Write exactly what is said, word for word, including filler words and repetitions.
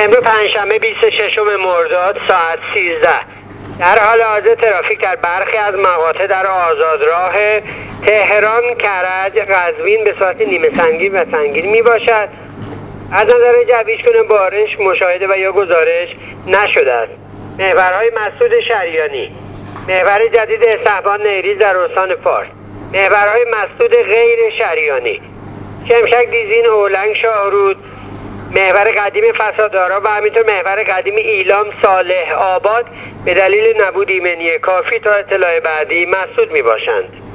امروز پنجشنبه بیست و ششم مرداد ساعت سیزده در حال حاضر ترافیک در برخی از مقاطع در آزادراه تهران، کرج، قزوین به صورت نیمه سنگین و سنگین می باشد. از نظر جوی هیچگونه بارش مشاهده و یا گزارش نشده است. محورهای مسدود شریانی، محور جدید استحبان نیریز در استان فارس، محورهای مسدود غیر شریانی، شمشک دیزین، اولنگ، شاهرود، محور قدیم فسادارا و همینطور محور قدیم ایلام، صالح آباد به دلیل نبود ایمنی کافی تا اطلاع بعدی مسدود می باشند.